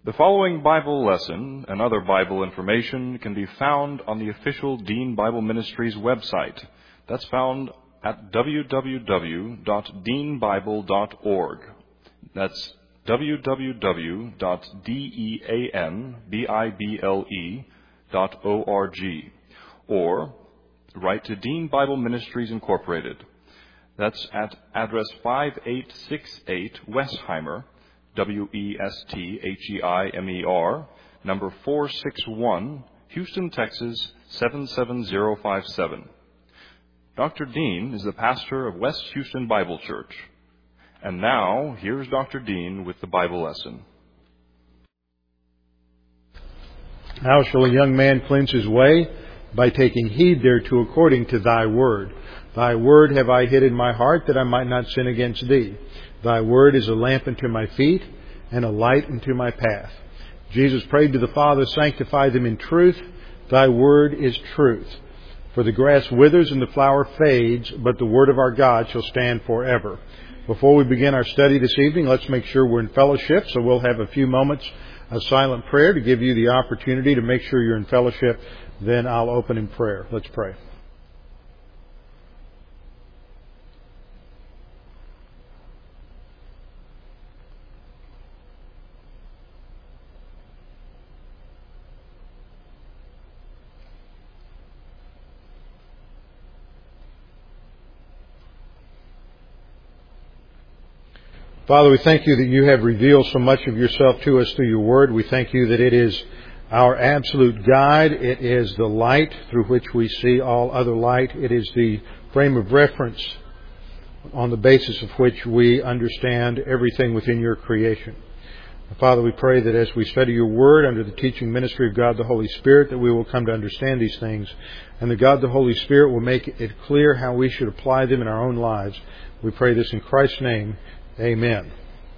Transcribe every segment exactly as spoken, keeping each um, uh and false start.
The following Bible lesson and other Bible information can be found on the official Dean Bible Ministries website. That's found at w w w dot dean bible dot org. That's w w w dot dean bible dot org. Or write to Dean Bible Ministries Incorporated. That's at address five eight six eight Westheimer, W E S T H E I M E R, number four six one, Houston, Texas, seven seven zero five seven. Doctor Dean is the pastor of West Houston Bible Church. And now, here's Doctor Dean with the Bible lesson. How shall a young man cleanse his way? By taking heed thereto according to thy word. Thy word have I hid in my heart, that I might not sin against thee. Thy word is a lamp unto my feet, and a light unto my path. Jesus prayed to the Father, sanctify them in truth. Thy word is truth. For the grass withers and the flower fades, but the word of our God shall stand forever. Before we begin our study this evening, let's make sure we're in fellowship. So we'll have a few moments of silent prayer to give you the opportunity to make sure you're in fellowship. Then I'll open in prayer. Let's pray. Father, we thank you that you have revealed so much of yourself to us through your word. We thank you that it is our absolute guide. It is the light through which we see all other light. It is the frame of reference on the basis of which we understand everything within your creation. Father, we pray that as we study your word under the teaching ministry of God the Holy Spirit, that we will come to understand these things, and that God the Holy Spirit will make it clear how we should apply them in our own lives. We pray this in Christ's name. Amen.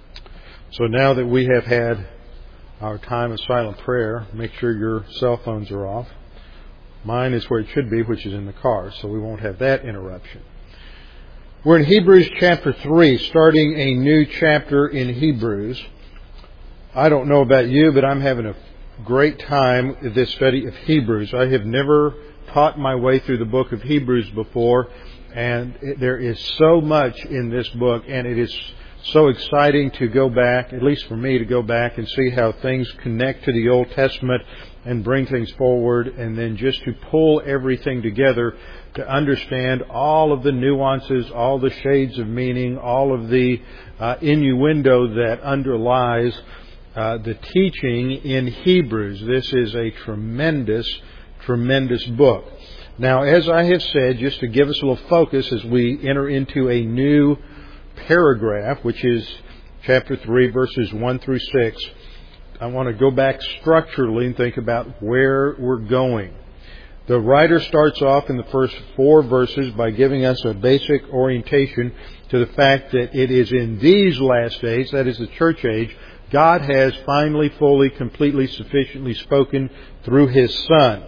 So now that we have had our time of silent prayer, make sure your cell phones are off. Mine is where it should be, which is in the car, so we won't have that interruption. We're in Hebrews chapter three, starting a new chapter in Hebrews. I don't know about you, but I'm having a great time with this study of Hebrews. I have never taught my way through the book of Hebrews before, and it, there is so much in this book, and it is so exciting to go back, at least for me, to go back and see how things connect to the Old Testament and bring things forward, and then just to pull everything together to understand all of the nuances, all the shades of meaning, all of the uh, innuendo that underlies uh, the teaching in Hebrews. This is a tremendous, tremendous book. Now, as I have said, just to give us a little focus as we enter into a new paragraph, which is chapter three, verses one through six, I want to go back structurally and think about where we're going. The writer starts off in the first four verses by giving us a basic orientation to the fact that it is in these last days, that is the church age, God has finally, fully, completely, sufficiently spoken through His Son.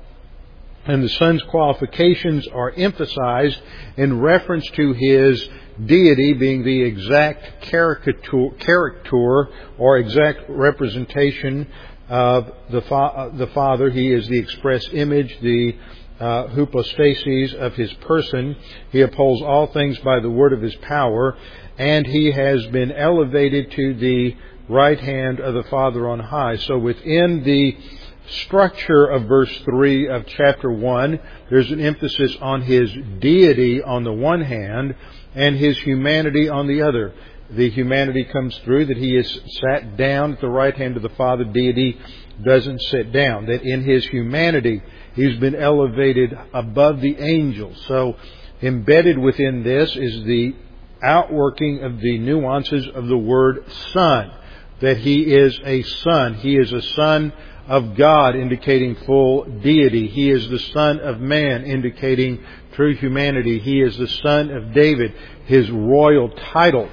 And the Son's qualifications are emphasized in reference to His deity being the exact caricature, character or exact representation of the, fa- the Father. He is the express image, the uh, hypostasis of His person. He upholds all things by the word of His power, and He has been elevated to the right hand of the Father on high. So within the structure of verse three of chapter one, there's an emphasis on His deity on the one hand and His humanity on the other. The humanity comes through that He is sat down at the right hand of the Father. Deity doesn't sit down. That in His humanity He's been elevated above the angels. So embedded within this is the outworking of the nuances of the word Son. That He is a Son. He is a Son of God, indicating full deity. He is the Son of Man, indicating true humanity. He is the Son of David, His royal title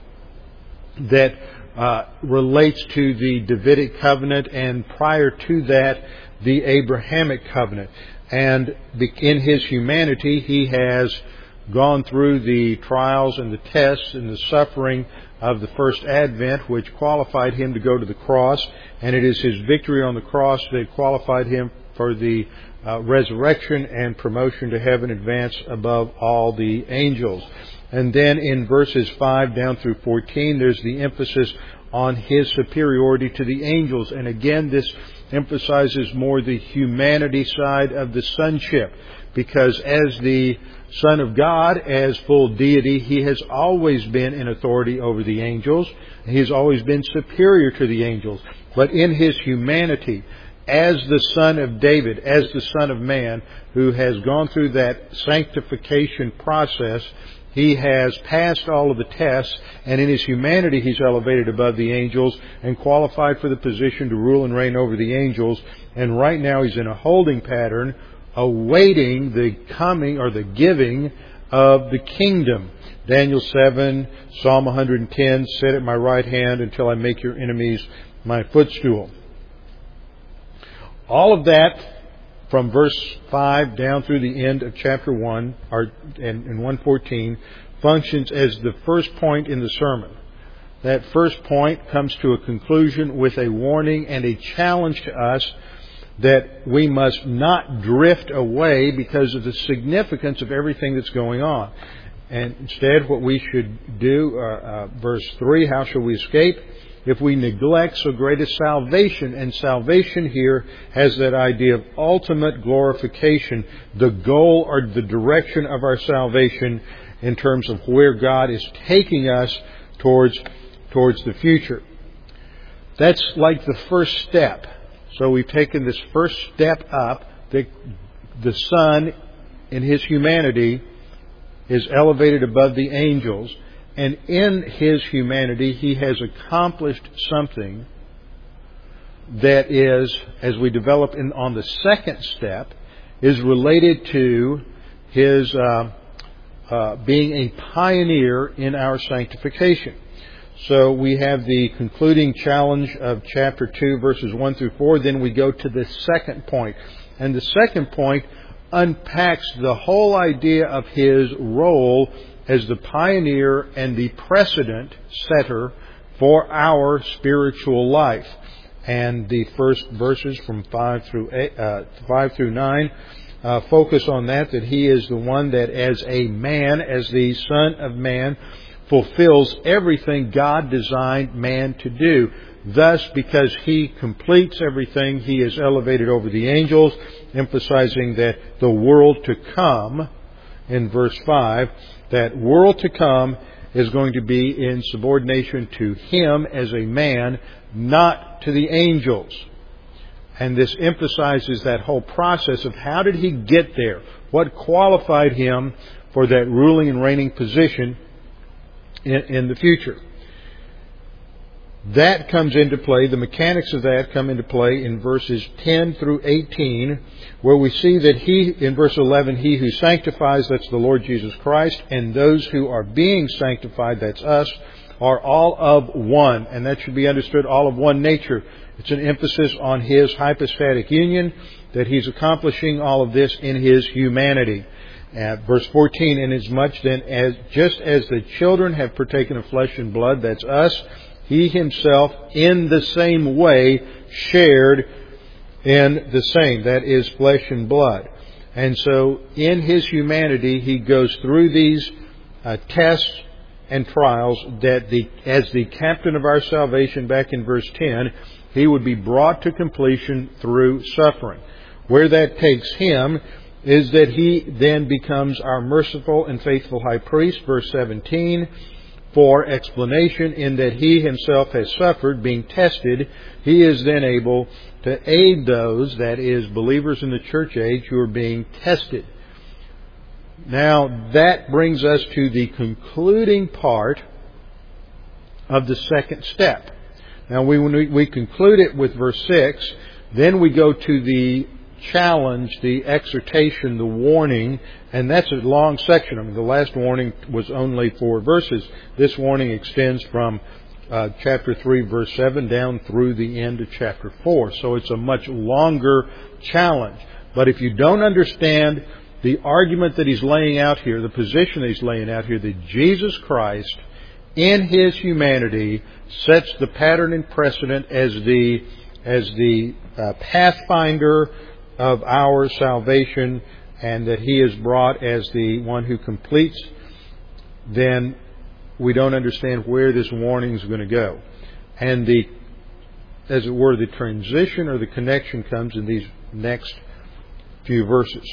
that uh, relates to the Davidic covenant, and prior to that, the Abrahamic covenant. And in His humanity, He has gone through the trials and the tests and the suffering of the first advent, which qualified him to go to the cross. And it is his victory on the cross that qualified him for the uh, resurrection and promotion to heaven, advance above all the angels. And then in verses five down through fourteen, there's the emphasis on his superiority to the angels. And again, this emphasizes more the humanity side of the sonship, because as the Son of God, as full deity, he has always been in authority over the angels. He has always been superior to the angels. But in his humanity, as the Son of David, as the Son of Man, who has gone through that sanctification process, he has passed all of the tests, and in his humanity he's elevated above the angels and qualified for the position to rule and reign over the angels. And right now he's in a holding pattern, awaiting the coming or the giving of the kingdom. Daniel seven, Psalm one hundred ten, sit at my right hand until I make your enemies my footstool. All of that from verse five down through the end of chapter one, or in one fourteen, functions as the first point in the sermon. That first point comes to a conclusion with a warning and a challenge to us that we must not drift away because of the significance of everything that's going on. And instead, what we should do, uh, uh, verse three, how shall we escape? If we neglect so great a salvation, and salvation here has that idea of ultimate glorification, the goal or the direction of our salvation in terms of where God is taking us towards, towards the future. That's like the first step. So we've taken this first step up, that the Son in his humanity is elevated above the angels. And in his humanity, he has accomplished something that is, as we develop in, on the second step, is related to his uh, uh, being a pioneer in our sanctification. So we have the concluding challenge of chapter two, verses one through four. Then we go to the second point. And the second point unpacks the whole idea of his role as the pioneer and the precedent setter for our spiritual life. And the first verses from five through eight, uh, five through nine uh, focus on that, that he is the one that as a man, as the Son of Man, fulfills everything God designed man to do. Thus, because he completes everything, he is elevated over the angels, emphasizing that the world to come, in verse five, that world to come is going to be in subordination to him as a man, not to the angels. And this emphasizes that whole process of how did he get there? What qualified him for that ruling and reigning position in, in the future? That comes into play, the mechanics of that come into play in verses ten through eighteen, where we see that he, in verse eleven, he who sanctifies, that's the Lord Jesus Christ, and those who are being sanctified, that's us, are all of one. And that should be understood, all of one nature. It's an emphasis on his hypostatic union, that he's accomplishing all of this in his humanity. Uh, verse fourteen, inasmuch then as, just as the children have partaken of flesh and blood, that's us, he himself in the same way shared in the same, that is flesh and blood. And so in his humanity, he goes through these uh, tests and trials that the, as the captain of our salvation, back in verse ten, he would be brought to completion through suffering. Where that takes him is that he then becomes our merciful and faithful high priest, verse seventeen, for explanation, in that he himself has suffered, being tested, he is then able to aid those, that is, believers in the church age, who are being tested. Now, that brings us to the concluding part of the second step. Now, we, when we, we conclude it with verse six, then we go to the challenge, the exhortation, the warning, and that's a long section. I mean, the last warning was only four verses. This warning extends from uh, chapter three, verse seven, down through the end of chapter four. So it's a much longer challenge. But if you don't understand the argument that he's laying out here, the position that he's laying out here, that Jesus Christ, in His humanity, sets the pattern and precedent as the, as the uh, pathfinder of our salvation, and that He is brought as the one who completes, then we don't understand where this warning is going to go. And the, as it were, the transition or the connection comes in these next few verses.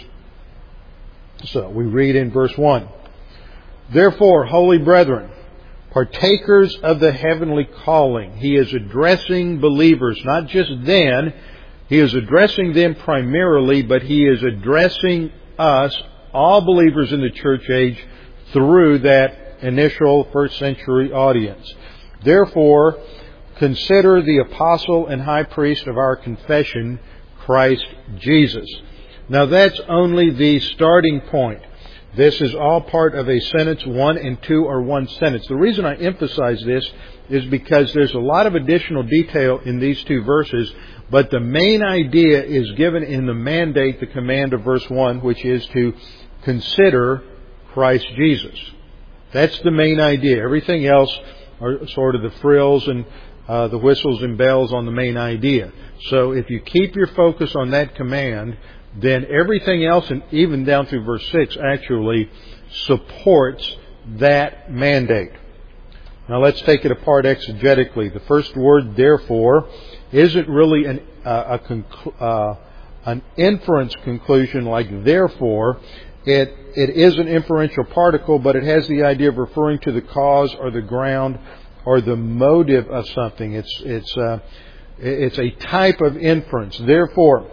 So we read in verse one, "Therefore, holy brethren, partakers of the heavenly calling." He is addressing believers, not just then. He is addressing them primarily, but He is addressing us, all believers in the church age, through that initial first century audience. "Therefore, consider the apostle and high priest of our confession, Christ Jesus." Now that's only the starting point. This is all part of a sentence. One and two are one sentence. The reason I emphasize this is because there's a lot of additional detail in these two verses, but the main idea is given in the mandate, the command of verse one, which is to consider Christ Jesus. That's the main idea. Everything else are sort of the frills and uh, the whistles and bells on the main idea. So if you keep your focus on that command, then everything else, and even down through verse six, actually supports that mandate. Now let's take it apart exegetically. The first word, therefore, isn't really an, uh, a conclu- uh, an inference conclusion like therefore. It, it is an inferential particle, but it has the idea of referring to the cause or the ground or the motive of something. It's, it's, uh, it's a type of inference. Therefore,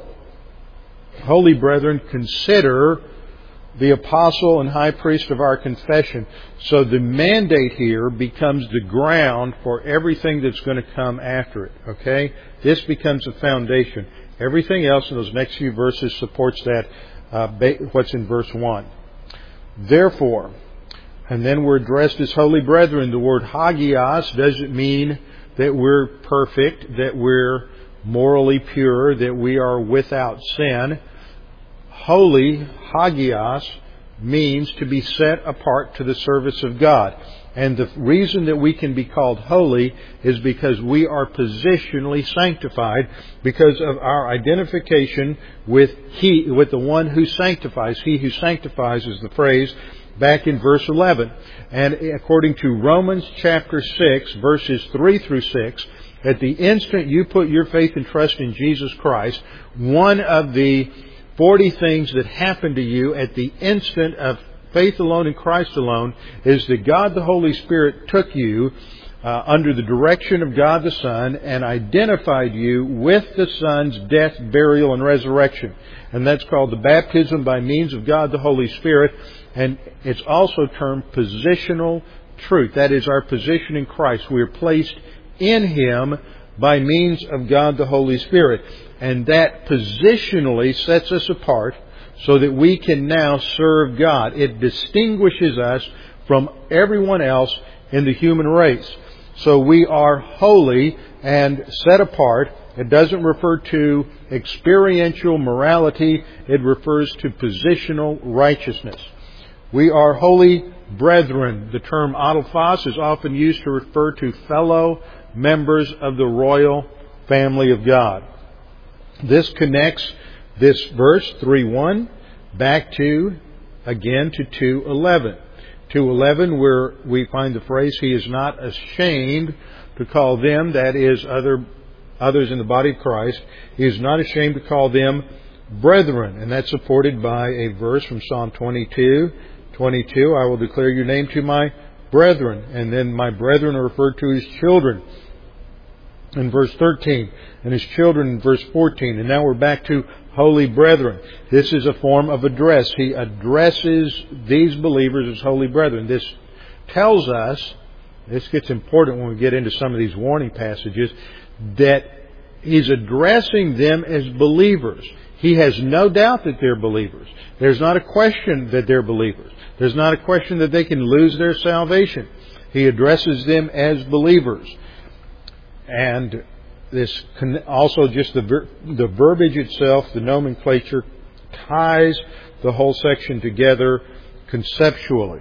holy brethren, consider the apostle and high priest of our confession. So the mandate here becomes the ground for everything that's going to come after it. Okay? This becomes a foundation. Everything else in those next few verses supports that, uh, what's in verse one. Therefore, and then we're addressed as holy brethren. The word hagios doesn't mean that we're perfect, that we're morally pure, that we are without sin. Holy, hagios, means to be set apart to the service of God. And the reason that we can be called holy is because we are positionally sanctified because of our identification with He, with the one who sanctifies. He who sanctifies is the phrase back in verse eleven. And according to Romans chapter six, verses three through six, at the instant you put your faith and trust in Jesus Christ, one of the forty things that happen to you at the instant of faith alone in Christ alone is that God the Holy Spirit took you uh, under the direction of God the Son and identified you with the Son's death, burial, and resurrection. And that's called the baptism by means of God the Holy Spirit. And it's also termed positional truth. That is our position in Christ. We are placed in Him by means of God the Holy Spirit. And that positionally sets us apart so that we can now serve God. It distinguishes us from everyone else in the human race. So we are holy and set apart. It doesn't refer to experiential morality. It refers to positional righteousness. We are holy brethren. The term adelphos is often used to refer to fellow members of the royal family of God. This connects this verse, three one, back to, again, to two eleven. two eleven, where we find the phrase, He is not ashamed to call them, that is, other others in the body of Christ, He is not ashamed to call them brethren. And that's supported by a verse from Psalm twenty-two. twenty-two, I will declare your name to my brethren. And then my brethren are referred to as children in verse thirteen, and his children in verse fourteen. And now we're back to holy brethren. This is a form of address. He addresses these believers as holy brethren. This tells us, this gets important when we get into some of these warning passages, that he's addressing them as believers. He has no doubt that they're believers. There's not a question that they're believers. There's not a question that they can lose their salvation. He addresses them as believers. And this also just the ver- the verbiage itself, the nomenclature, ties the whole section together conceptually.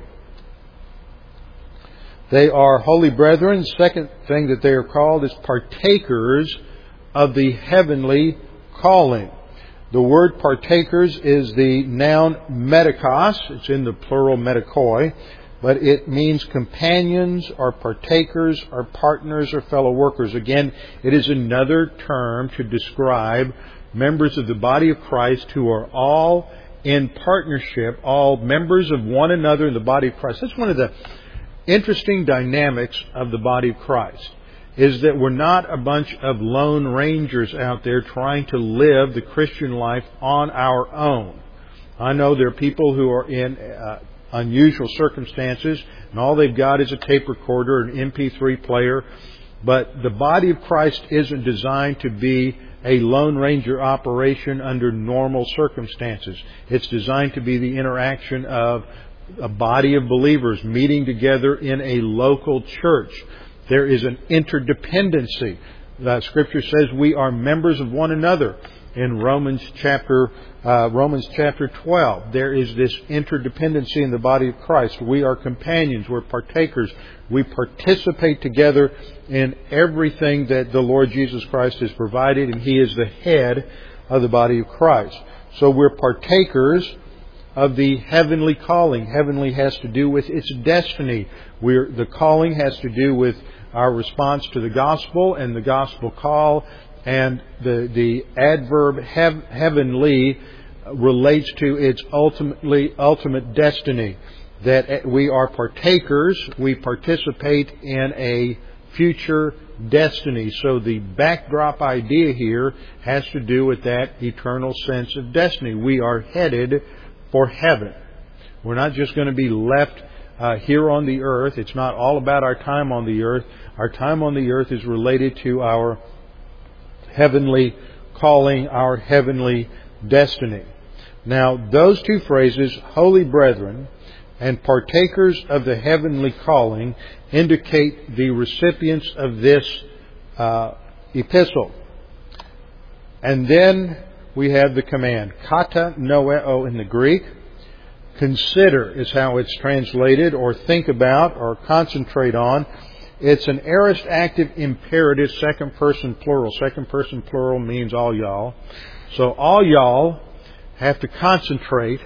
They are holy brethren. The second thing that they are called is partakers of the heavenly calling. The word partakers is the noun medikos. It's in the plural medikoi. But it means companions or partakers or partners or fellow workers. Again, it is another term to describe members of the body of Christ who are all in partnership, all members of one another in the body of Christ. That's one of the interesting dynamics of the body of Christ, is that we're not a bunch of lone rangers out there trying to live the Christian life on our own. I know there are people who are in uh, unusual circumstances, and all they've got is a tape recorder, an M P three player. But the body of Christ isn't designed to be a Lone Ranger operation under normal circumstances. It's designed to be the interaction of a body of believers meeting together in a local church. There is an interdependency. The Scripture says we are members of one another. In Romans chapter uh, Romans chapter twelve, there is this interdependency in the body of Christ. We are companions. We're partakers. We participate together in everything that the Lord Jesus Christ has provided, and He is the head of the body of Christ. So we're partakers of the heavenly calling. Heavenly has to do with its destiny. We're, the calling has to do with our response to the gospel and the gospel call. And the, the adverb hev, heavenly relates to its ultimately ultimate destiny. That we are partakers, we participate in a future destiny. So the backdrop idea here has to do with that eternal sense of destiny. We are headed for heaven. We're not just going to be left uh, here on the earth. It's not all about our time on the earth. Our time on the earth is related to our heavenly calling, our heavenly destiny. Now, those two phrases, holy brethren and partakers of the heavenly calling, indicate the recipients of this uh, epistle. And then we have the command, kata noeo in the Greek. Consider is how it's translated, or think about, or concentrate on. It's an aorist active imperative, second person plural. Second person plural means all y'all. So all y'all have to concentrate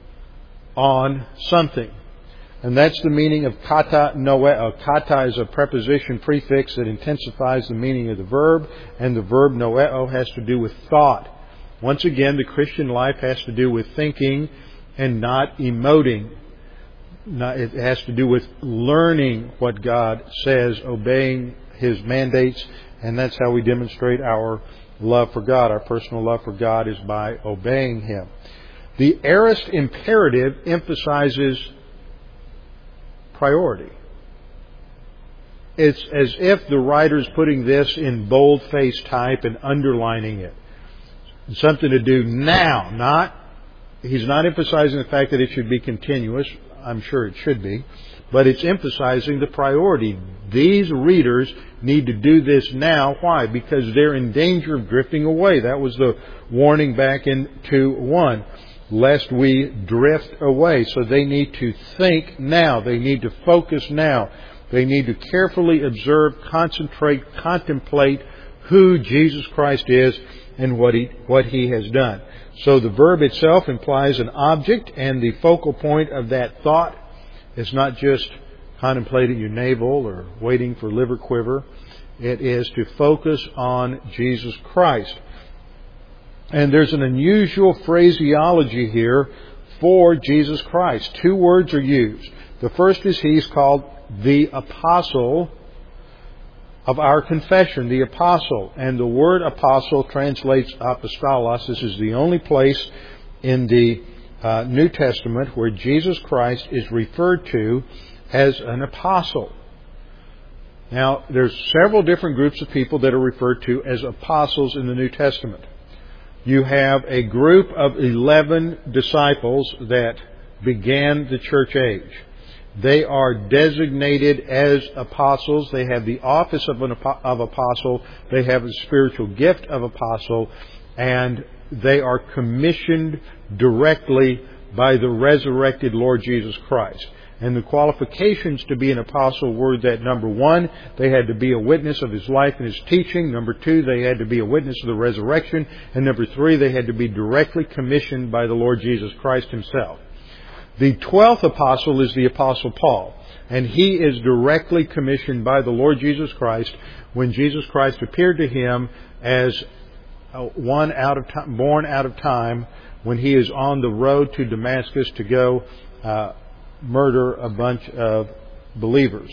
on something. And that's the meaning of kata noeo. Kata is a preposition prefix that intensifies the meaning of the verb, and the verb noeo has to do with thought. Once again, the Christian life has to do with thinking and not emoting. It has to do with learning what God says, obeying His mandates, and that's how we demonstrate our love for God. Our personal love for God is by obeying Him. The aorist imperative emphasizes priority. It's as if the writer's putting this in bold-faced type and underlining it. It's something to do now, not, he's not emphasizing the fact that it should be continuous. I'm sure it should be. But it's emphasizing the priority. These readers need to do this now. Why? Because they're in danger of drifting away. That was the warning back in two one. Lest we drift away. So they need to think now. They need to focus now. They need to carefully observe, concentrate, contemplate who Jesus Christ is and what He, what He has done. So the verb itself implies an object, and the focal point of that thought is not just contemplating your navel or waiting for liver quiver. It is to focus on Jesus Christ. And there's an unusual phraseology here for Jesus Christ. Two words are used. The first is He's called the apostle of our confession, the apostle. And the word apostle translates apostolos. This is the only place in the uh, New Testament where Jesus Christ is referred to as an apostle. Now, there's several different groups of people that are referred to as apostles in the New Testament. You have a group of eleven disciples that began the church age. They are designated as apostles. They have the office of an of apostle. They have the spiritual gift of apostle. And they are commissioned directly by the resurrected Lord Jesus Christ. And the qualifications to be an apostle were that, number one, they had to be a witness of His life and His teaching. Number two, they had to be a witness of the resurrection. And number three, they had to be directly commissioned by the Lord Jesus Christ Himself. The twelfth apostle is the Apostle Paul. And he is directly commissioned by the Lord Jesus Christ when Jesus Christ appeared to him as one out of time, born out of time, when he is on the road to Damascus to go uh, murder a bunch of believers.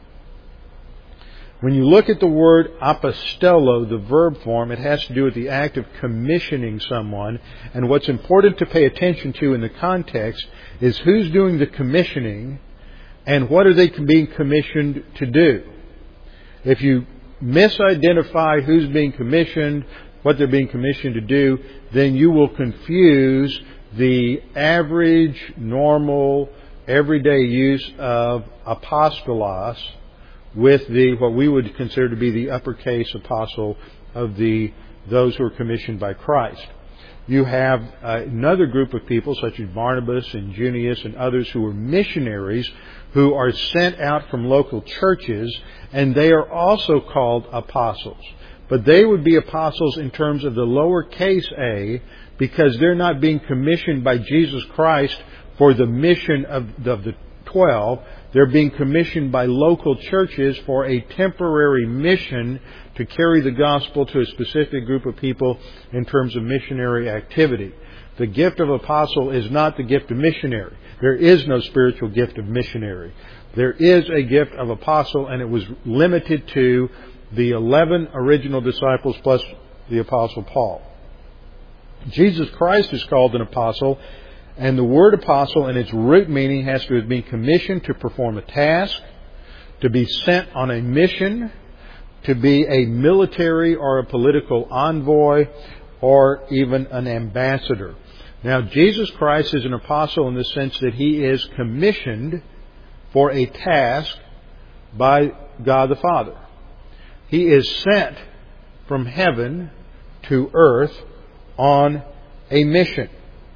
When you look at the word apostello, the verb form, it has to do with the act of commissioning someone. And what's important to pay attention to in the context is who's doing the commissioning and what are they being commissioned to do. If you misidentify who's being commissioned, what they're being commissioned to do, then you will confuse the average, normal, everyday use of apostolos with the what we would consider to be the uppercase apostle of the those who are commissioned by Christ. You have uh, another group of people such as Barnabas and Junius and others who are missionaries who are sent out from local churches, and they are also called apostles. But they would be apostles in terms of the lowercase a, because they're not being commissioned by Jesus Christ for the mission of the, of the twelve. They're being commissioned by local churches for a temporary mission to carry the gospel to a specific group of people in terms of missionary activity. The gift of apostle is not the gift of missionary. There is no spiritual gift of missionary. There is a gift of apostle, and it was limited to the eleven original disciples plus the Apostle Paul. Jesus Christ is called an apostle, and the word apostle in its root meaning has to be commissioned to perform a task, to be sent on a mission, to be a military or a political envoy, or even an ambassador. Now, Jesus Christ is an apostle in the sense that He is commissioned for a task by God the Father. He is sent from heaven to earth on a mission.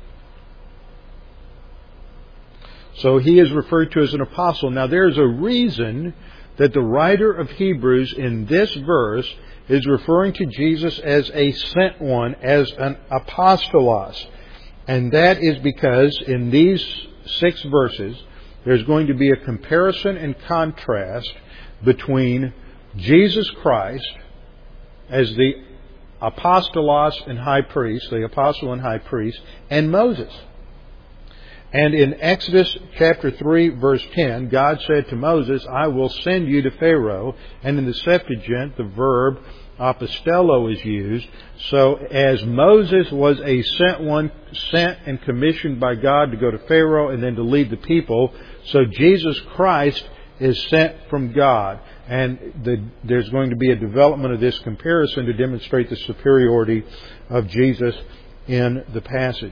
So he is referred to as an apostle. Now, there's a reason that the writer of Hebrews in this verse is referring to Jesus as a sent one, as an apostolos. And that is because in these six verses, there's going to be a comparison and contrast between Jesus Christ as the apostolos and high priest, the apostle and high priest, and Moses. And in Exodus chapter three, verse ten, God said to Moses, I will send you to Pharaoh. And in the Septuagint, the verb apostello is used. So as Moses was a sent one, sent and commissioned by God to go to Pharaoh and then to lead the people, so Jesus Christ is sent from God. And the, there's going to be a development of this comparison to demonstrate the superiority of Jesus in the passage.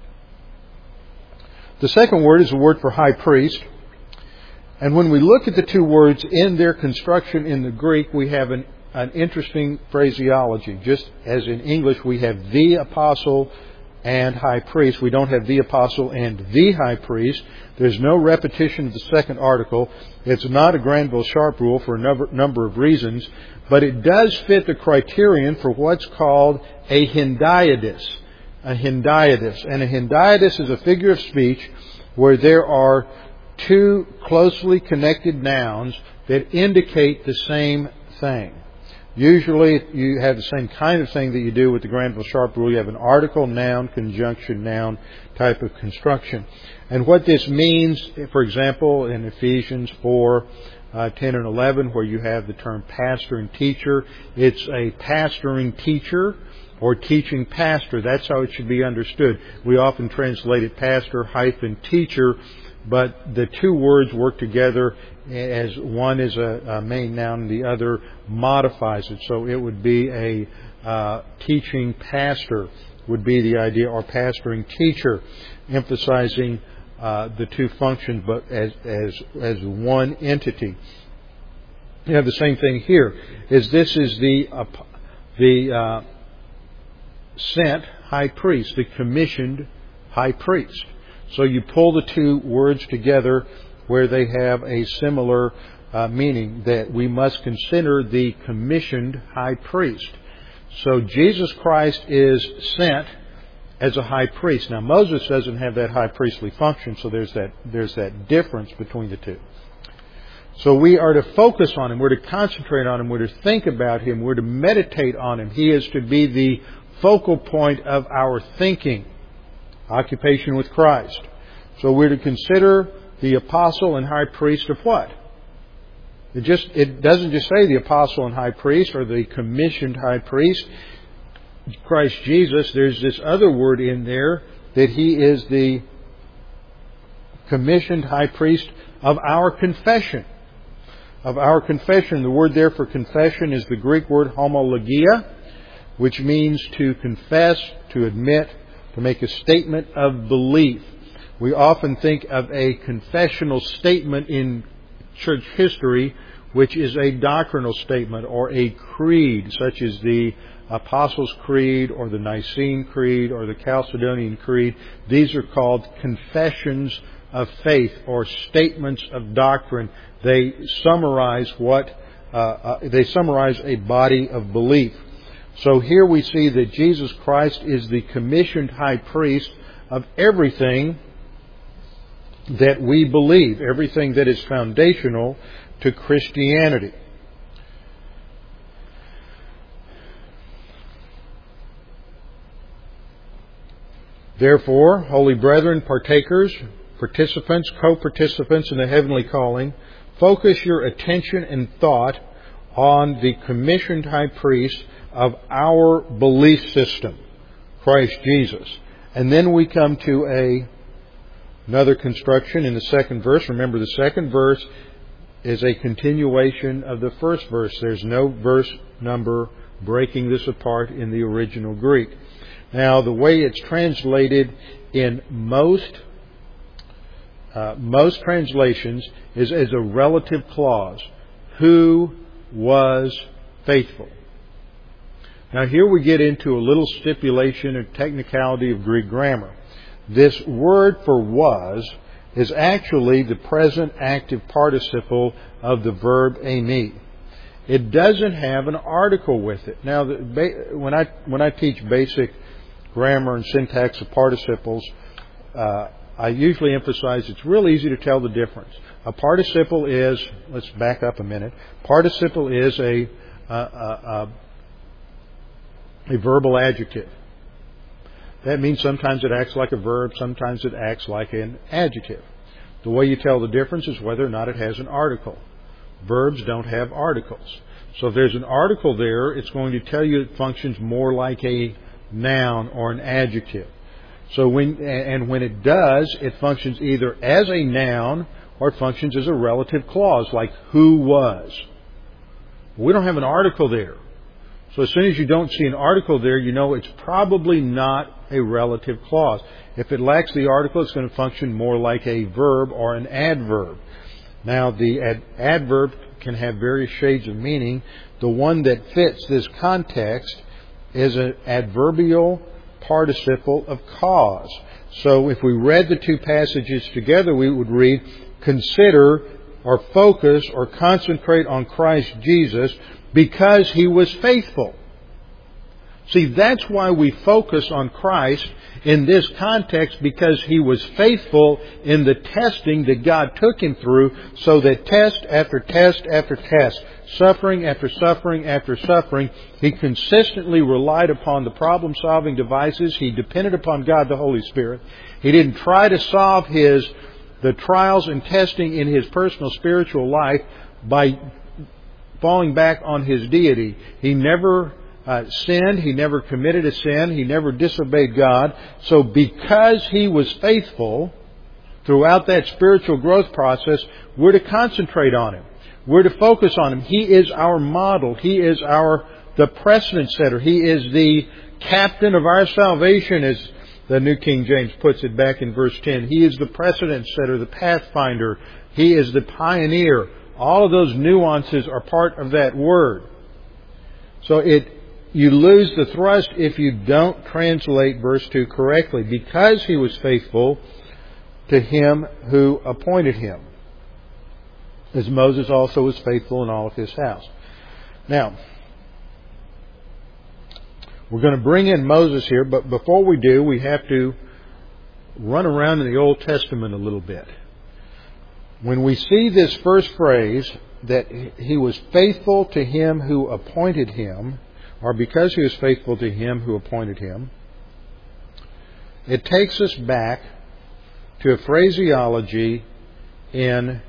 The second word is the word for high priest. And when we look at the two words in their construction in the Greek, we have an, an interesting phraseology. Just as in English we have the apostle and high priest, we don't have the apostle and the high priest. There's no repetition of the second article. It's not a Granville-Sharp rule for a number, number of reasons, but it does fit the criterion for what's called a hendiadys. A hendiadys. And a hendiadys is a figure of speech where there are two closely connected nouns that indicate the same thing. Usually you have the same kind of thing that you do with the Granville-Sharp rule. You have an article, noun, conjunction, noun type of construction. And what this means, for example, in Ephesians four, uh, ten and eleven, where you have the term pastor and teacher, it's a pastoring teacher or teaching pastor. That's how it should be understood. We often translate it pastor hyphen teacher, but the two words work together as one is a, a main noun and the other modifies it. So it would be a uh, teaching pastor would be the idea, or pastoring teacher, emphasizing uh, the two functions but as, as, as one entity. You have the same thing here, is this is the, uh, the uh, sent high priest, the commissioned high priest. So you pull the two words together where they have a similar uh, meaning, that we must consider the commissioned high priest. So Jesus Christ is sent as a high priest. Now Moses doesn't have that high priestly function, so there's that there's that difference between the two. So we are to focus on Him, we're to concentrate on Him, we're to think about Him, we're to meditate on Him. He is to be the focal point of our thinking. Occupation with Christ. So we're to consider the apostle and high priest of what? It just it doesn't just say the apostle and high priest or the commissioned high priest. Christ Jesus, there's this other word in there that He is the commissioned high priest of our confession. Of our confession. The word there for confession is the Greek word homologia, which means to confess, to admit, to make a statement of belief. We often think of a confessional statement in church history, which is a doctrinal statement or a creed, such as the Apostles' Creed or the Nicene Creed or the Chalcedonian Creed. These are called confessions of faith or statements of doctrine. They summarize what uh, uh, they summarize a body of belief. So here we see that Jesus Christ is the commissioned high priest of everything that we believe, everything that is foundational to Christianity. Therefore, holy brethren, partakers, participants, co-participants in the heavenly calling, focus your attention and thought on the commissioned high priest of our belief system, Christ Jesus. And then we come to a another construction in the second verse. Remember, the second verse is a continuation of the first verse. There's no verse number breaking this apart in the original Greek. Now, the way it's translated in most uh, most translations is as a relative clause. Who was faithful? Now, here we get into a little stipulation or technicality of Greek grammar. This word for was is actually the present active participle of the verb eimi. It doesn't have an article with it. Now, when I when I teach basic grammar and syntax of participles, uh, I usually emphasize it's real easy to tell the difference. A participle is, let's back up a minute, participle is a, a, a, a verbal adjective. That means sometimes it acts like a verb, sometimes it acts like an adjective. The way you tell the difference is whether or not it has an article. Verbs don't have articles. So if there's an article there, it's going to tell you it functions more like a noun or an adjective. So when and when it does, it functions either as a noun or it functions as a relative clause, like who was. We don't have an article there. So as soon as you don't see an article there, you know it's probably not a relative clause. If it lacks the article, it's going to function more like a verb or an adverb. Now, the ad- adverb can have various shades of meaning. The one that fits this context is an adverbial participle of cause. So if we read the two passages together, we would read, consider or focus or concentrate on Christ Jesus because He was faithful. See, that's why we focus on Christ in this context, because He was faithful in the testing that God took Him through, so that test after test after test, suffering after suffering after suffering, He consistently relied upon the problem-solving devices. He depended upon God the Holy Spirit. He didn't try to solve His the trials and testing in His personal spiritual life by falling back on His deity. He never Uh, sinned. He never committed a sin. He never disobeyed God. So because He was faithful throughout that spiritual growth process, we're to concentrate on Him. We're to focus on Him. He is our model. He is our the precedent setter. He is the captain of our salvation, as the New King James puts it back in verse ten. He is the precedent setter, the pathfinder. He is the pioneer. All of those nuances are part of that word. So it you lose the thrust if you don't translate verse two correctly. Because he was faithful to him who appointed him, as Moses also was faithful in all of his house. Now, we're going to bring in Moses here, but before we do, we have to run around in the Old Testament a little bit. When we see this first phrase, that he was faithful to him who appointed him, or because he was faithful to him who appointed him, it takes us back to a phraseology in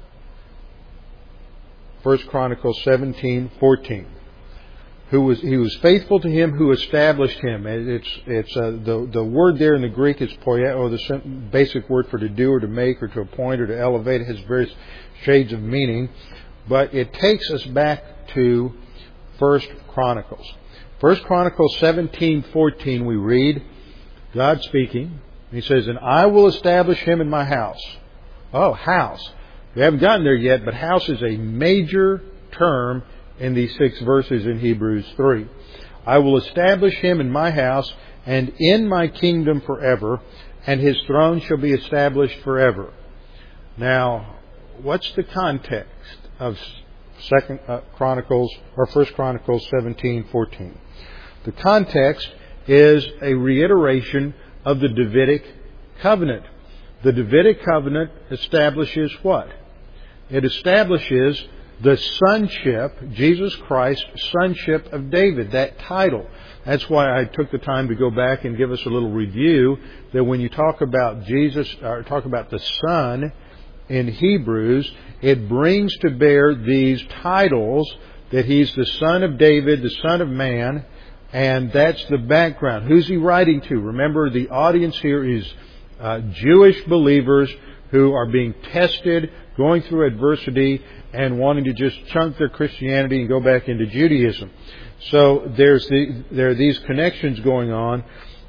First Chronicles seventeen fourteen. Who was he was faithful to him who established him. It's it's uh, the the word there in the Greek is poieo, the basic word for to do or to make or to appoint or to elevate. It has various shades of meaning, but it takes us back to First Chronicles. First Chronicles seventeen fourteen. We read God speaking. He says, "And I will establish him in my house." Oh, house. We haven't gotten there yet, but house is a major term in these six verses in Hebrews three. "I will establish him in my house and in my kingdom forever, and his throne shall be established forever." Now, what's the context of Second Chronicles or First Chronicles seventeen fourteen? The context is a reiteration of the Davidic covenant. The Davidic covenant establishes what? It establishes the sonship, Jesus Christ, sonship of David, that title. That's why I took the time to go back and give us a little review, that when you talk about Jesus, or talk about the Son in Hebrews, it brings to bear these titles, that He's the Son of David, the Son of Man, and that's the background. Who's He writing to? Remember, the audience here is uh, Jewish believers who are being tested, going through adversity, and wanting to just chunk their Christianity and go back into Judaism. So there's the, there are these connections going on.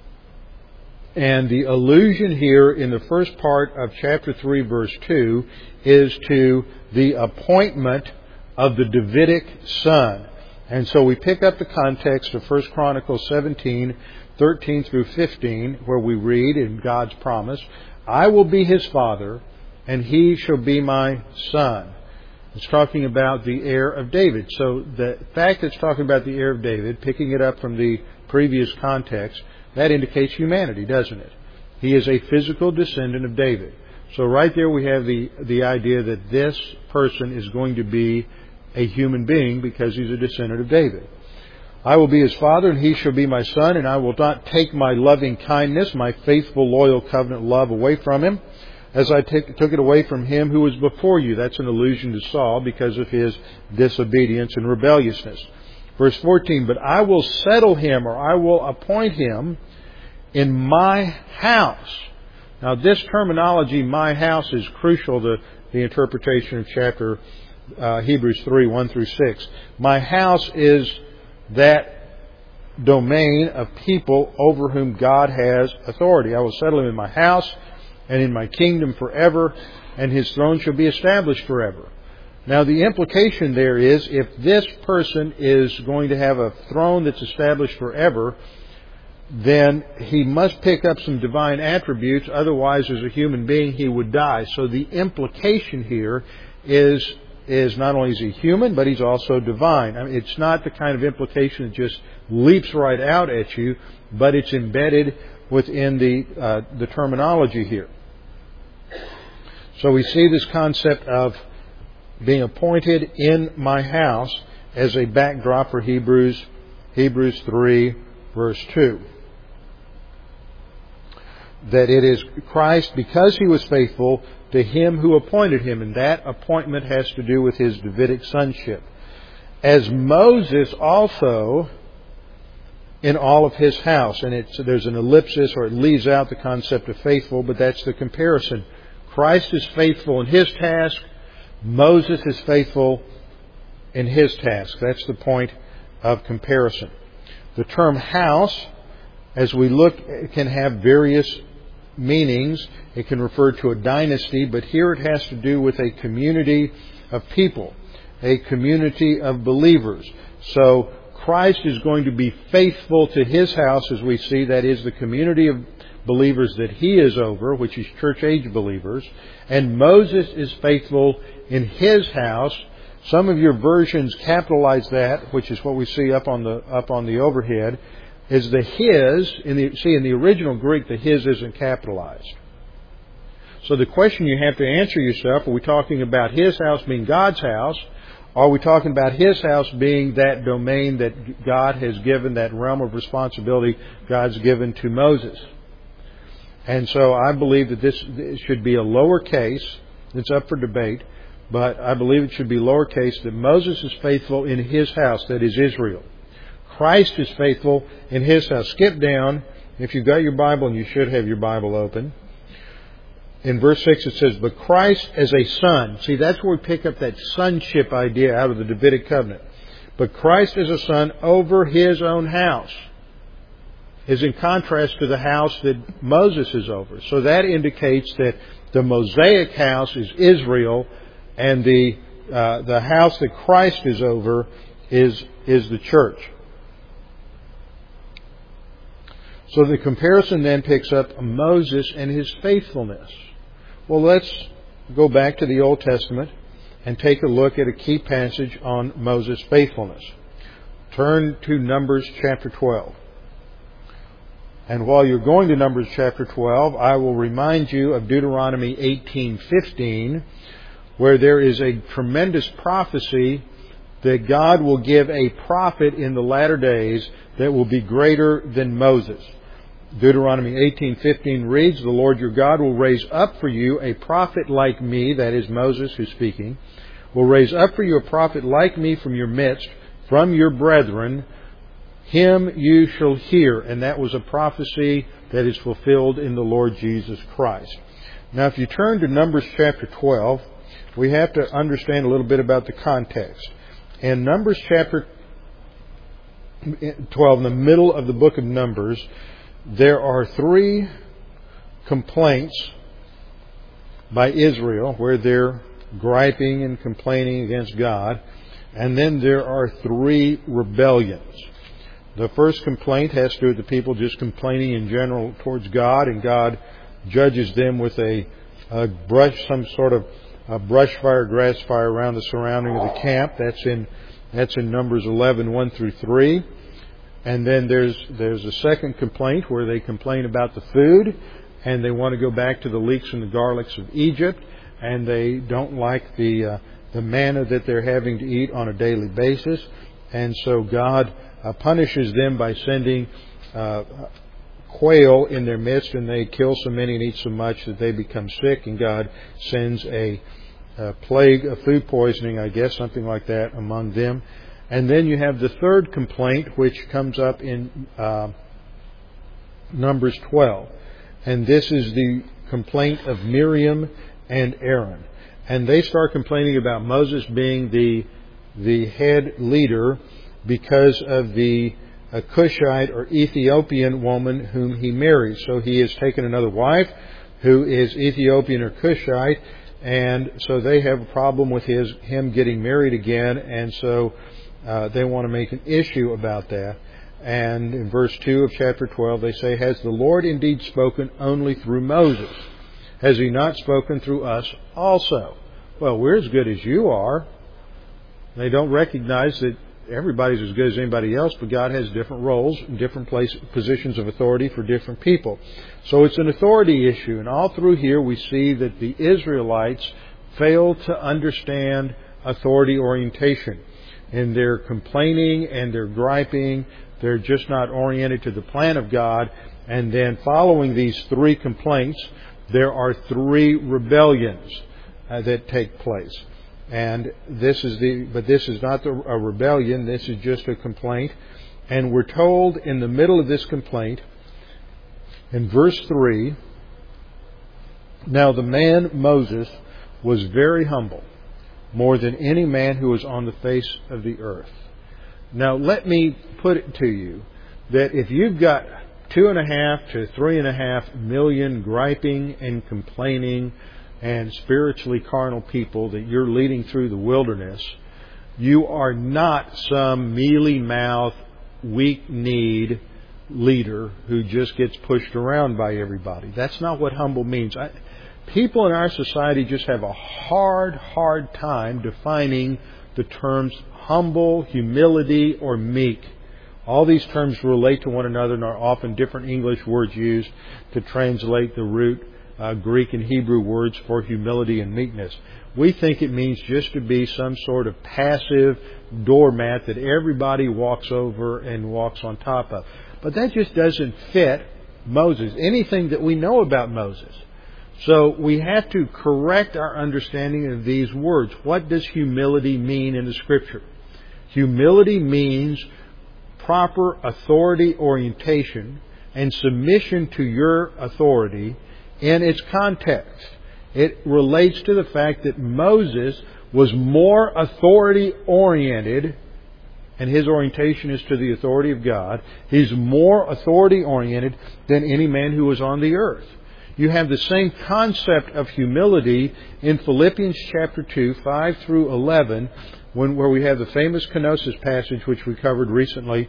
And the allusion here in the first part of chapter three, verse two, is to the appointment of the Davidic son. And so we pick up the context of First Chronicles seventeen, thirteen through fifteen, where we read in God's promise, "I will be his father, and he shall be my son." It's talking about the heir of David. So the fact that it's talking about the heir of David, picking it up from the previous context, that indicates humanity, doesn't it? He is a physical descendant of David. So right there we have the, the idea that this person is going to be a human being because he's a descendant of David. "I will be his father, and he shall be my son, and I will not take my loving kindness, my faithful, loyal covenant love away from him, as I take, took it away from him who was before you." That's an allusion to Saul because of his disobedience and rebelliousness. Verse fourteen, "But I will settle him," or I will appoint him, "in my house." Now this terminology, my house, is crucial to the interpretation of chapter uh, Hebrews three, one through six. My house is that domain of people over whom God has authority. "I will settle him in my house and in my kingdom forever, and his throne shall be established forever." Now the implication there is, if this person is going to have a throne that's established forever, then he must pick up some divine attributes, otherwise as a human being he would die. So the implication here is is not only is he human, but he's also divine. I mean, it's not the kind of implication that just leaps right out at you, but it's embedded within the uh, the terminology here. So we see this concept of being appointed in my house as a backdrop for Hebrews Hebrews three, verse two. That it is Christ, because he was faithful to him who appointed him, and that appointment has to do with his Davidic sonship. As Moses also in all of his house. And it's, there's an ellipsis, or it leaves out the concept of faithful, but that's the comparison. Christ is faithful in his task. Moses is faithful in his task. That's the point of comparison. The term house, as we look, can have various meanings. It can refer to a dynasty, but here it has to do with a community of people, a community of believers. So Christ is going to be faithful to His house, as we see, that is the community of believers that He is over, which is church-age believers, and Moses is faithful in his house. Some of your versions capitalize that, which is what we see up on the up on the overhead, is the his. In the see in the original Greek, the his isn't capitalized. So the question you have to answer yourself: are we talking about His house being God's house? Or are we talking about His house being that domain that God has given, that realm of responsibility God's given to Moses? And so I believe that this should be a lower case. It's up for debate. But I believe it should be lowercase, that Moses is faithful in his house, that is Israel. Christ is faithful in His house. Skip down, if you've got your Bible, and you should have your Bible open. In verse six it says, but Christ as a son. See, that's where we pick up that sonship idea out of the Davidic covenant. But Christ as a son over His own house is in contrast to the house that Moses is over. So that indicates that the Mosaic house is Israel, and the uh, the house that Christ is over is is the church. So the comparison then picks up Moses and his faithfulness. Well, let's go back to the Old Testament and take a look at a key passage on Moses' faithfulness. Turn to Numbers chapter twelve. And while you're going to Numbers chapter twelve, I will remind you of Deuteronomy eighteen fifteen, where there is a tremendous prophecy that God will give a prophet in the latter days that will be greater than Moses. Deuteronomy eighteen fifteen reads, the Lord your God will raise up for you a prophet like me, that is Moses who's speaking, will raise up for you a prophet like me from your midst, from your brethren. Him you shall hear. And that was a prophecy that is fulfilled in the Lord Jesus Christ. Now if you turn to Numbers chapter twelve, we have to understand a little bit about the context. In Numbers chapter twelve, in the middle of the book of Numbers, there are three complaints by Israel where they're griping and complaining against God. And then there are three rebellions. The first complaint has to do with the people just complaining in general towards God, and God judges them with a, a brush, some sort of a brush fire, grass fire around the surrounding of the camp. That's in that's in Numbers eleven, one through three. And then there's there's a second complaint where they complain about the food, and they want to go back to the leeks and the garlics of Egypt, and they don't like the uh, the manna that they're having to eat on a daily basis, and so God uh, punishes them by sending uh, quail in their midst, and they kill so many and eat so much that they become sick, and God sends a, a plague of food poisoning, I guess, something like that, among them. And then you have the third complaint, which comes up in uh, Numbers twelve. And this is the complaint of Miriam and Aaron. And they start complaining about Moses being the the head leader because of the a Cushite or Ethiopian woman whom he married. So he has taken another wife who is Ethiopian or Cushite, and so they have a problem with his him getting married again, and so Uh, they want to make an issue about that. And in verse two of chapter twelve, they say, has the Lord indeed spoken only through Moses? Has He not spoken through us also? Well, we're as good as you are. They don't recognize that everybody's as good as anybody else, but God has different roles and different place, positions of authority for different people. So it's an authority issue. And all through here we see that the Israelites fail to understand authority orientation. And they're complaining and they're griping. They're just not oriented to the plan of God. And then following these three complaints, there are three rebellions uh, that take place. And this is the, but this is not the, a rebellion. This is just a complaint. And we're told in the middle of this complaint, in verse three, now the man Moses was very humble, more than any man who was on the face of the earth. Now, let me put it to you that if you've got two and a half to three and a half million griping and complaining and spiritually carnal people that you're leading through the wilderness, You are not some mealy-mouthed, weak-kneed leader who just gets pushed around by everybody. That's not what humble means. I, people in our society just have a hard, hard time defining the terms humble, humility, or meek. All these terms relate to one another and are often different English words used to translate the root uh, Greek and Hebrew words for humility and meekness. We think it means just to be some sort of passive doormat that everybody walks over and walks on top of. But that just doesn't fit Moses, anything that we know about Moses. So we have to correct our understanding of these words. What does humility mean in the Scripture? Humility means proper authority orientation and submission to your authority in its context. It relates to the fact that Moses was more authority-oriented, and his orientation is to the authority of God. He's more authority-oriented than any man who was on the earth. You have the same concept of humility in Philippians chapter two, five through eleven, when, where we have the famous kenosis passage, which we covered recently,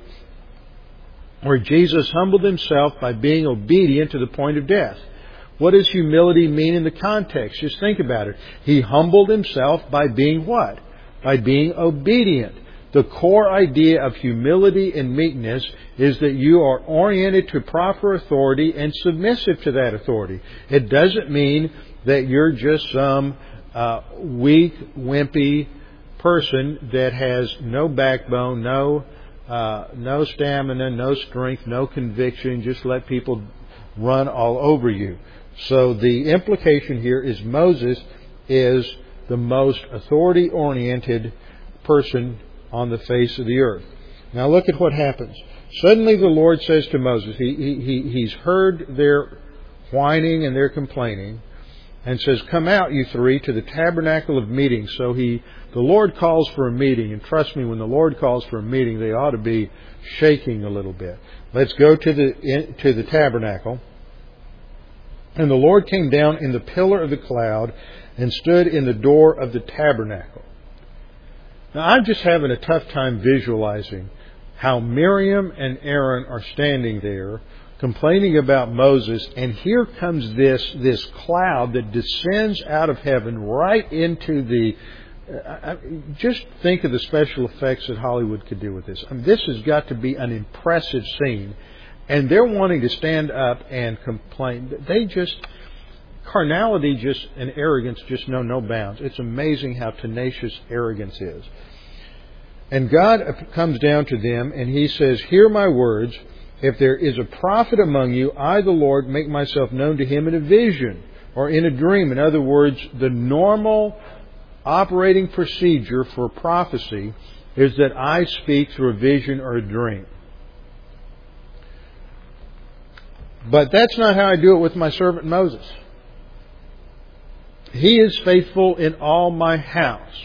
where Jesus humbled Himself by being obedient to the point of death. What does humility mean in the context? Just think about it. He humbled Himself by being what? By being obedient. The core idea of humility and meekness is that you are oriented to proper authority and submissive to that authority. It doesn't mean that you're just some uh, weak, wimpy person that has no backbone, no uh, no stamina, no strength, no conviction. Just let people run all over you. So the implication here is Moses is the most authority-oriented person on the face of the earth. Now look at what happens. Suddenly the Lord says to Moses, he, he, he's heard their whining and their complaining, and says, "Come out, you three, to the tabernacle of meeting." So he, the Lord calls for a meeting, and trust me, when the Lord calls for a meeting, they ought to be shaking a little bit. Let's go to the in, to the tabernacle. And the Lord came down in the pillar of the cloud and stood in the door of the tabernacle. Now, I'm just having a tough time visualizing how Miriam and Aaron are standing there complaining about Moses, and here comes this, this cloud that descends out of heaven right into the... Uh, just think of the special effects that Hollywood could do with this. I mean, this has got to be an impressive scene. And they're wanting to stand up and complain. They just, carnality just and arrogance just know no bounds. It's amazing how tenacious arrogance is. And God comes down to them and He says, "Hear my words. If there is a prophet among you, I, the Lord, make myself known to him in a vision or in a dream." In other words, the normal operating procedure for prophecy is that I speak through a vision or a dream. But that's not how I do it with my servant Moses. He is faithful in all my house.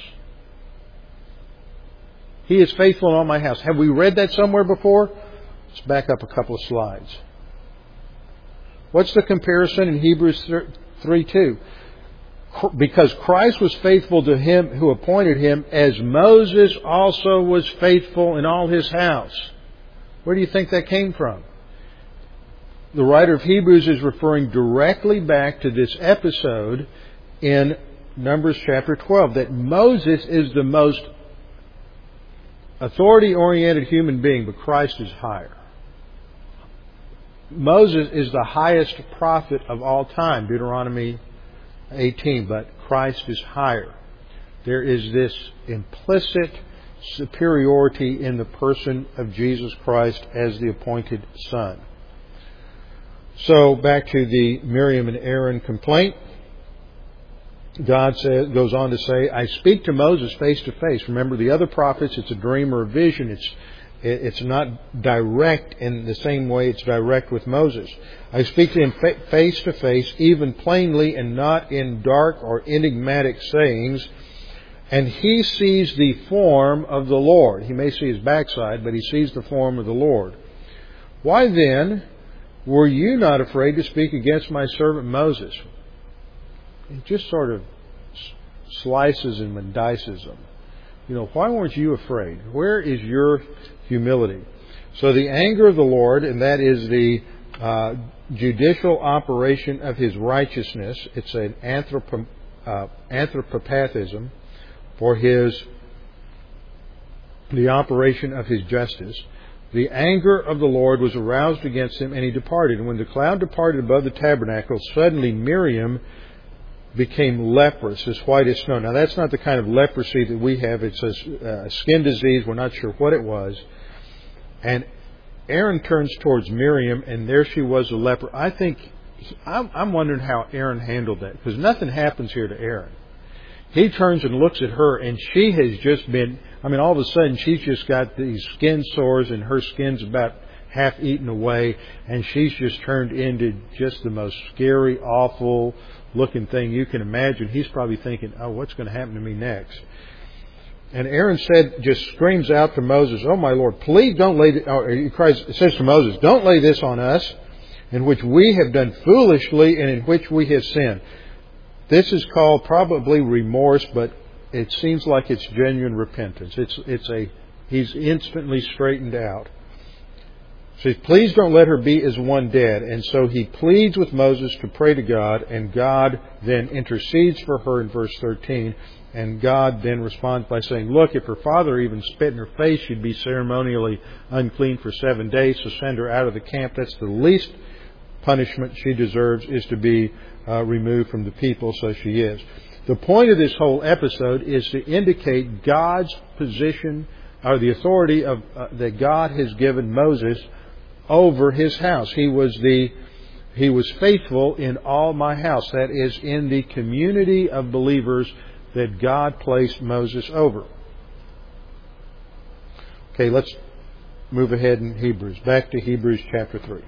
He is faithful in all my house. Have we read that somewhere before? Let's back up a couple of slides. What's the comparison in Hebrews three two? Because Christ was faithful to Him who appointed Him, as Moses also was faithful in all his house. Where do you think that came from? The writer of Hebrews is referring directly back to this episode in Numbers chapter twelve, that Moses is the most authority-oriented human being, but Christ is higher. Moses is the highest prophet of all time, Deuteronomy eighteen, but Christ is higher. There is this implicit superiority in the person of Jesus Christ as the appointed Son. So back to the Miriam and Aaron complaint. God says, goes on to say, "I speak to Moses face to face." Remember, the other prophets, it's a dream or a vision. It's it's not direct in the same way it's direct with Moses. "I speak to him face to face, even plainly, and not in dark or enigmatic sayings. And he sees the form of the Lord." He may see his backside, but he sees the form of the Lord. "Why then were you not afraid to speak against my servant Moses?" He just sort of slices them and dices them. You know, why weren't you afraid? Where is your humility? So the anger of the Lord, and that is the uh, judicial operation of His righteousness. It's an anthrop- uh, anthropopathism for His, the operation of His justice. The anger of the Lord was aroused against him, and he departed. And when the cloud departed above the tabernacle, suddenly Miriam became leprous, as white as snow. Now, that's not the kind of leprosy that we have. It's a uh, skin disease. We're not sure what it was. And Aaron turns towards Miriam, and there she was, a leper. I think, I'm, I'm wondering how Aaron handled that, because nothing happens here to Aaron. He turns and looks at her, and she has just been, I mean, all of a sudden, she's just got these skin sores, and her skin's about half eaten away, and she's just turned into just the most scary, awful looking thing you can imagine. He's probably thinking, oh, what's going to happen to me next? And Aaron said, just screams out to Moses, oh, my Lord, please don't lay, or he cries, says to Moses, don't lay this on us, in which we have done foolishly and in which we have sinned. This is called probably remorse, but it seems like it's genuine repentance. It's it's a he's instantly straightened out. So he says, please don't let her be as one dead. And so he pleads with Moses to pray to God, and God then intercedes for her in verse thirteen. And God then responds by saying, look, if her father even spit in her face, she'd be ceremonially unclean for seven days, so send her out of the camp. That's the least punishment she deserves, is to be uh, removed from the people, so she is. The point of this whole episode is to indicate God's position, or the authority of uh, that God has given Moses over his house. He was the he was faithful in all my house. That is, in the community of believers that God placed Moses over. Okay, let's move ahead in Hebrews. Back to Hebrews chapter three.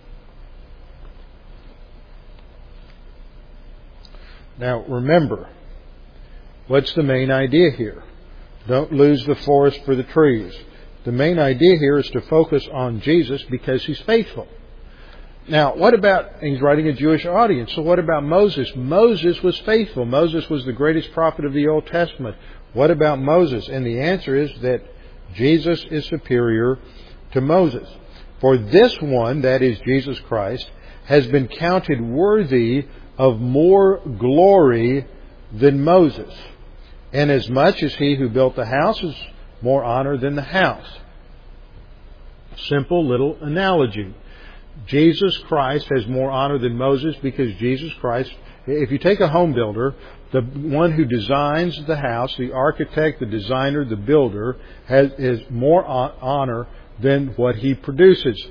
Now, remember, what's the main idea here? Don't lose the forest for the trees. The main idea here is to focus on Jesus because He's faithful. Now, what about, he's writing a Jewish audience, so what about Moses? Moses was faithful. Moses was the greatest prophet of the Old Testament. What about Moses? And the answer is that Jesus is superior to Moses. For this one, that is Jesus Christ, has been counted worthy of more glory than Moses, inasmuch as he who built the house is more honor than the house. Simple little analogy. Jesus Christ has more honor than Moses because Jesus Christ, if you take a home builder, the one who designs the house, the architect, the designer, the builder, has is more honor than what he produces.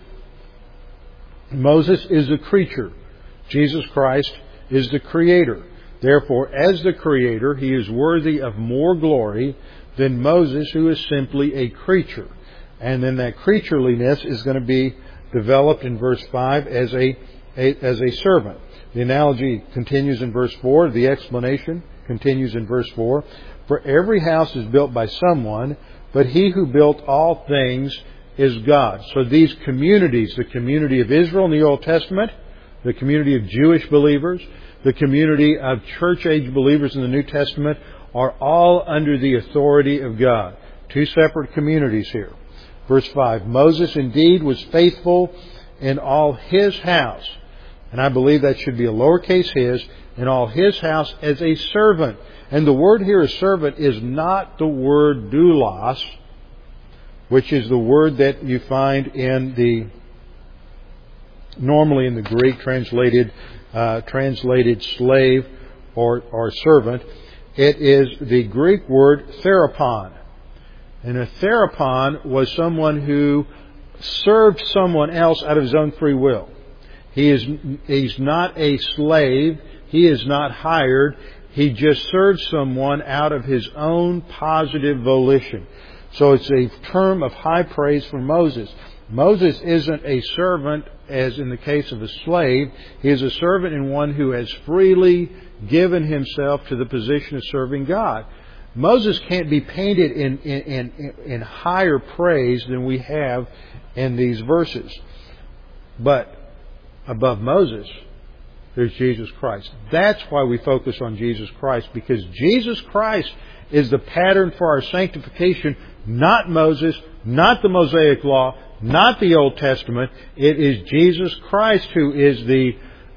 Moses is a creature. Jesus Christ is the creator. Therefore, as the creator, he is worthy of more glory than Moses, who is simply a creature. And then that creatureliness is going to be developed in verse five as a, a as a servant. The analogy continues in verse four. The explanation continues in verse four. For every house is built by someone, but he who built all things is God. So these communities, the community of Israel in the Old Testament, the community of Jewish believers, the community of church-age believers in the New Testament, are all under the authority of God. Two separate communities here. Verse five, Moses indeed was faithful in all his house. And I believe that should be a lowercase his, in all his house as a servant. And the word here, a servant, is not the word doulos, which is the word that you find in the, normally in the Greek, translated uh, translated slave or, or servant. It is the Greek word therapon. And a therapon was someone who served someone else out of his own free will. He is he's not a slave. He is not hired. He just serves someone out of his own positive volition. So it's a term of high praise for Moses. Moses isn't a servant as in the case of a slave. He is a servant in one who has freely given himself to the position of serving God. Moses can't be painted in, in, in, in higher praise than we have in these verses. But above Moses there's Jesus Christ. That's why we focus on Jesus Christ, because Jesus Christ is the pattern for our sanctification, not Moses, not the Mosaic Law, not the Old Testament. It is Jesus Christ who is the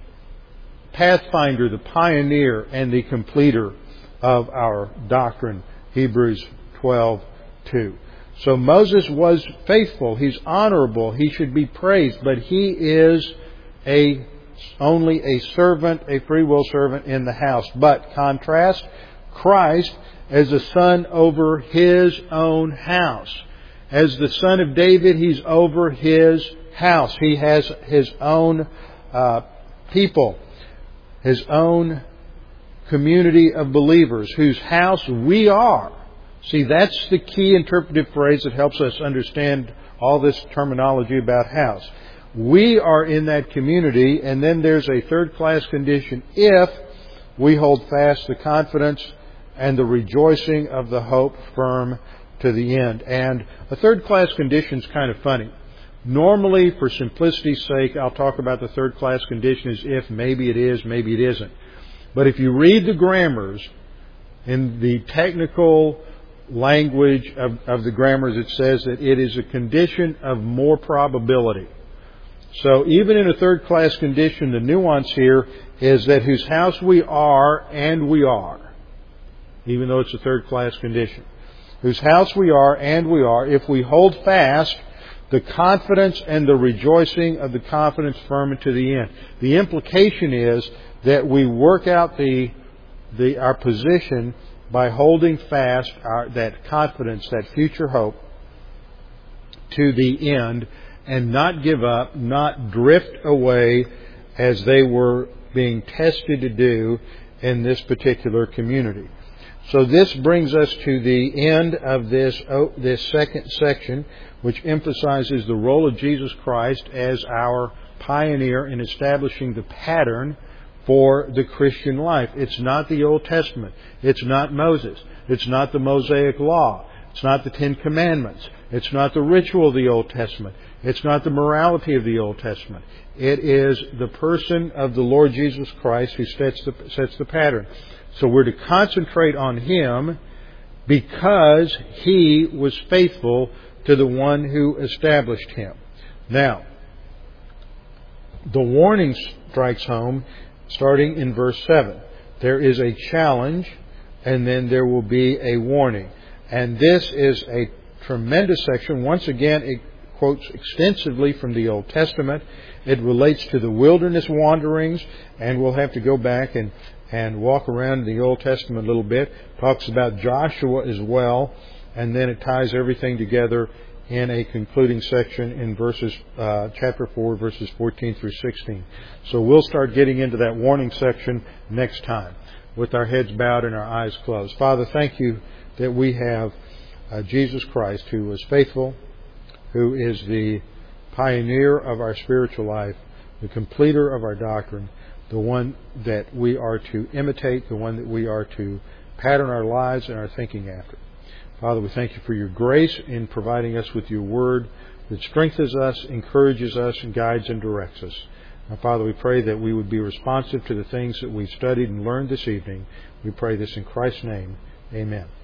pathfinder, the pioneer, and the completer of our doctrine. Hebrews twelve two. So Moses was faithful. He's honorable. He should be praised. But he is a only a servant, a free will servant in the house. But contrast Christ as a son over His own house. As the son of David, He's over His house. He has His own uh, people, His own community of believers, whose house we are. See, that's the key interpretive phrase that helps us understand all this terminology about house. We are in that community, and then there's a third-class condition if we hold fast the confidence and the rejoicing of the hope firm to the end. And a third-class condition is kind of funny. Normally, for simplicity's sake, I'll talk about the third-class condition as if maybe it is, maybe it isn't. But if you read the grammars, in the technical language of, of the grammars, it says that it is a condition of more probability. So even in a third-class condition, the nuance here is that whose house we are, and we are, even though it's a third-class condition. Whose house we are, and we are, if we hold fast the confidence and the rejoicing of the confidence firm to the end. The implication is that we work out the, the our position by holding fast our, that confidence, that future hope, to the end, and not give up, not drift away as they were being tested to do in this particular community. So this brings us to the end of this, oh, this second section, which emphasizes the role of Jesus Christ as our pioneer in establishing the pattern for the Christian life. It's not the Old Testament. It's not Moses. It's not the Mosaic Law. It's not the Ten Commandments. It's not the ritual of the Old Testament. It's not the morality of the Old Testament. It is the person of the Lord Jesus Christ who sets the, sets the pattern. So we're to concentrate on Him because He was faithful to the one who established Him. Now, the warning strikes home starting in verse seven. There is a challenge, and then there will be a warning. And this is a tremendous section. Once again, it quotes extensively from the Old Testament. It relates to the wilderness wanderings, and we'll have to go back and, and walk around the Old Testament a little bit. Talks about Joshua as well, and then it ties everything together in a concluding section in verses uh, chapter four, verses fourteen through sixteen. So we'll start getting into that warning section next time with our heads bowed and our eyes closed. Father, thank You that we have uh, Jesus Christ, who was faithful, who is the pioneer of our spiritual life, the completer of our doctrine, the one that we are to imitate, the one that we are to pattern our lives and our thinking after. Father, we thank You for Your grace in providing us with Your Word that strengthens us, encourages us, and guides and directs us. Now, Father, we pray that we would be responsive to the things that we've studied and learned this evening. We pray this in Christ's name. Amen.